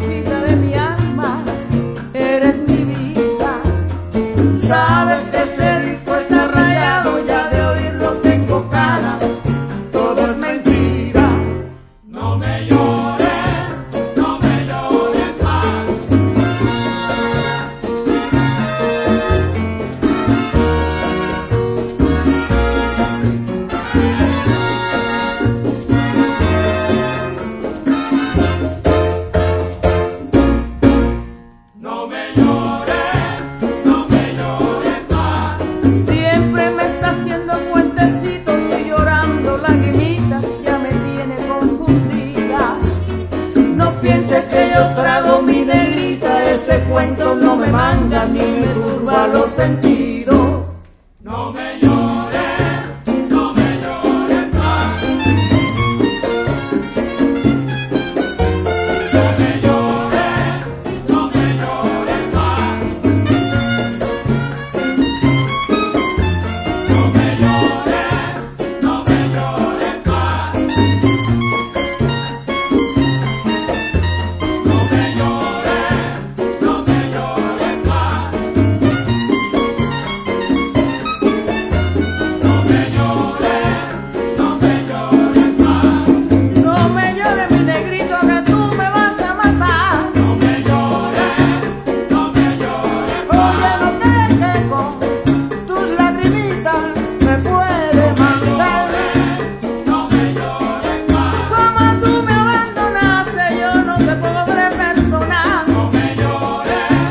mamacita de mi alma, eres mi vida. Sabes que este disco está rayado, ya de oírlo tengo ganas, todo es mentira. No me llores más. No me llores más. Siempre me está haciendo cuentecitos y llorando lagrimitas, ya me tiene confundida. No pienses que yo trago mi negrita, ese cuento no me manda ni me turba los sentidos. No me llores más. No me llores más. No me llores más. No me llores más. No me llores más. No me llores, mi negrito, que tú me vas a matar. No me llores Oye, más. no crees que con tus lagrimitas me puede mandar. No me llores más. Como tú me abandonaste, yo no te podré perdonar. No me llores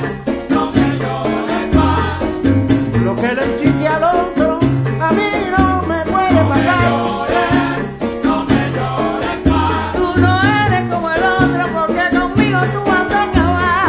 más. Lo que le hiciste al otro, a mí no me puede pasar. No me llores más. Tú no eres como el otro, porque conmigo tú vas a acabar.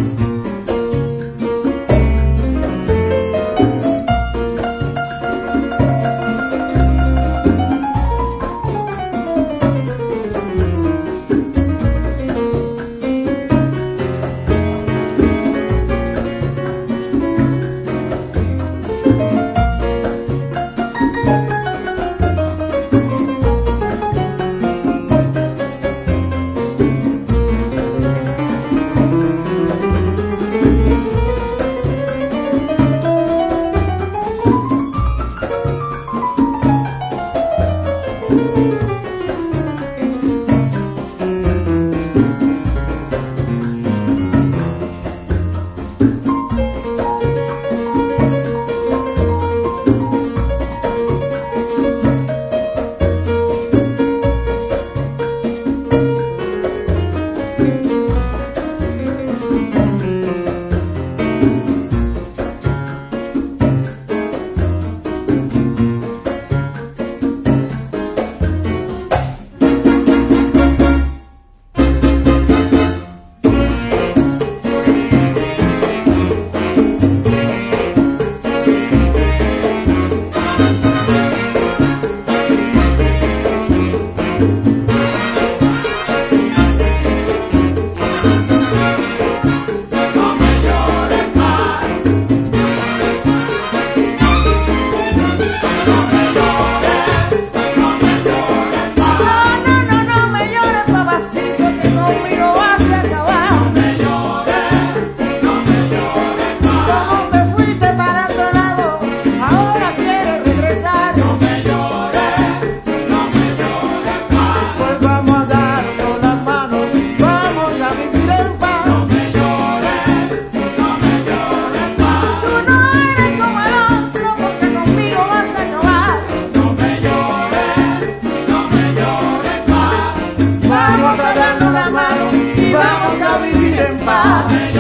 No me llores, papacito, que conmigo vas a acabar. No me llores más. Como te fuiste para otro lado, ahora quieres regresar. No me llores más. Pues vamos a darnos las manos, vamos a vivir en paz. No me llores más. Tú no eres como el otro, porque conmigo vas a acabar. No me llores más. Vamos a darnos la mano y vamos a vivir en paz.